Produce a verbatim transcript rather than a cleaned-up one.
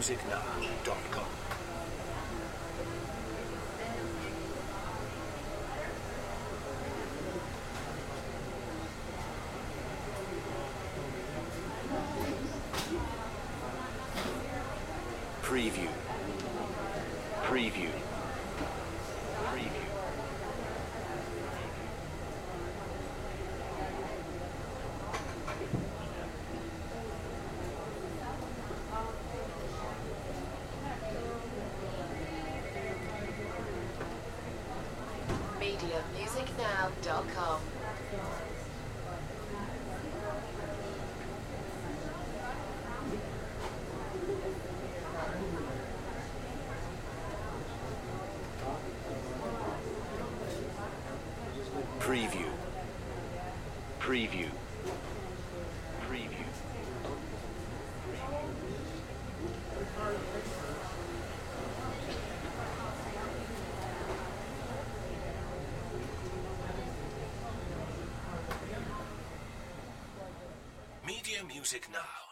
music now dot com. Preview. Preview. Preview. media music now dot com. Preview. Preview. Preview. Media Music Now.